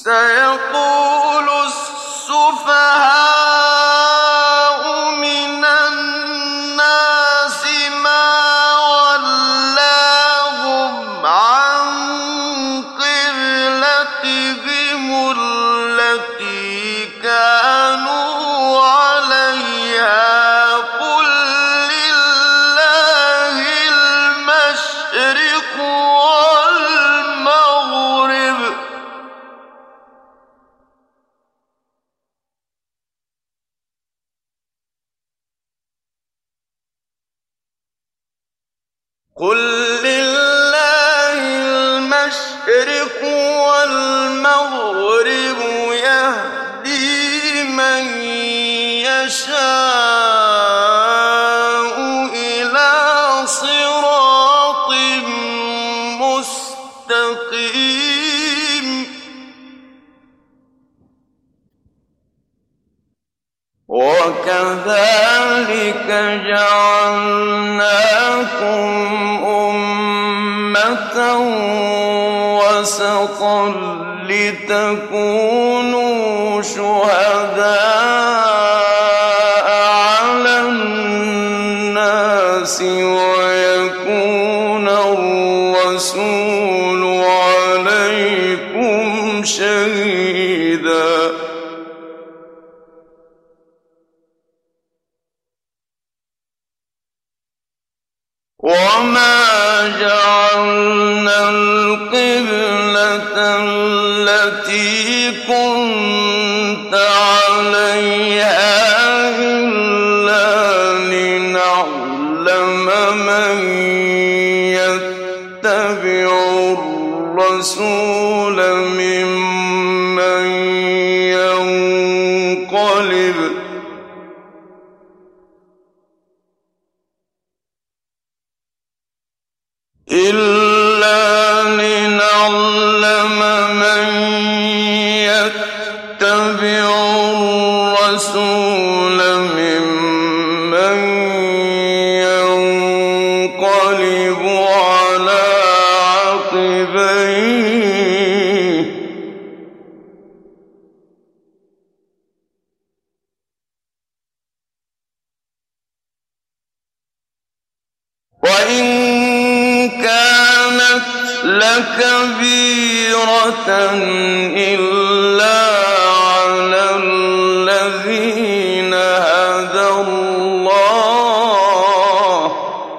سيقول السفهاء من الناس ما ولاهم عن قبلتهم التي كانوا عليها قل لله المشرق والمغرب قل لله المشرق والمغرب يهدي من يشاء إلى صراط مستقيم وكذلك جعلناكم أمة وسطا لتكونوا شهداء على الناس ويكون الرسول عليكم شهيدا وما جعلنا القبلة التي كنت عليها إلا لنعلم من يتبع الرسول ممن ينقلب الرسول ممن ينقلب على عقبيه وإن كانت لكبيرة إلا على الذين هدى الله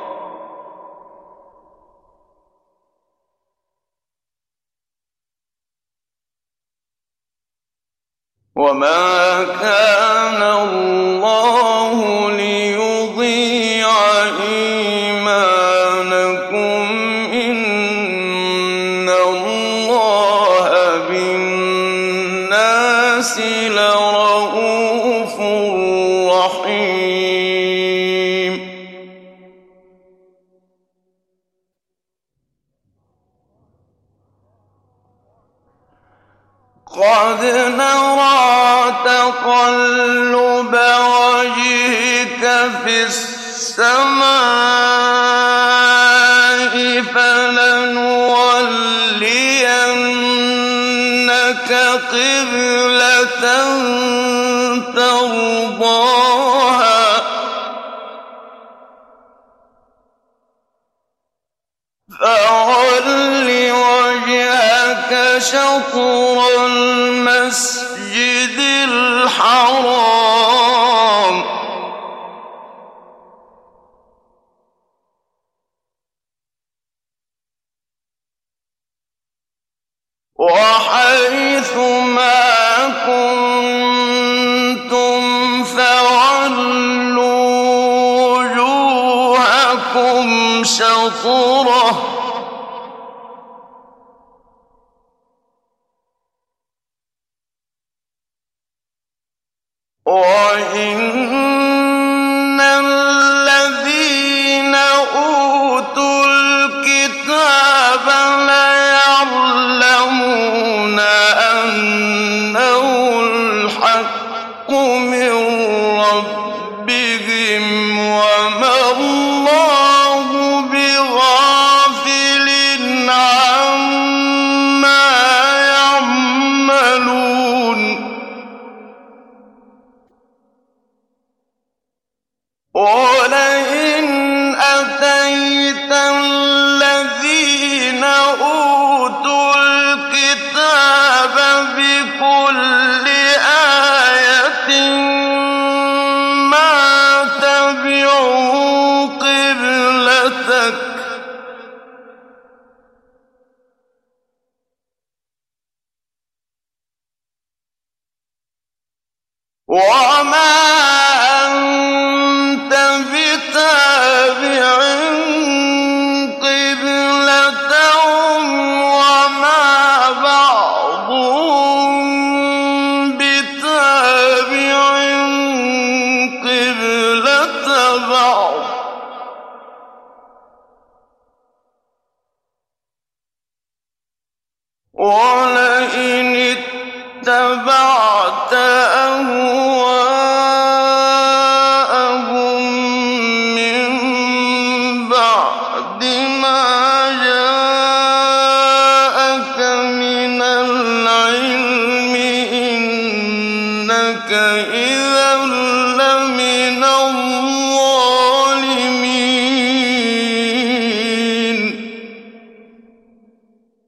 وما كان الله ليضيع إيمانكم إن الله بالناس لرءوف رحيم قد نرى تقلب وجهك في السماء فلنولينك قبلة ترضاها فول وجهك شطر المسجد الحرام وحيث ما كنتم فولوا وجوهكم شطره وإن الذين أوتوا الكتاب ليعلمون أنه الحق من ربهم وما الله بغافل عما يعملون وما أنت بتابع قبلتهم وما بعضهم بتابع قبلة بعض ولئن اتبعت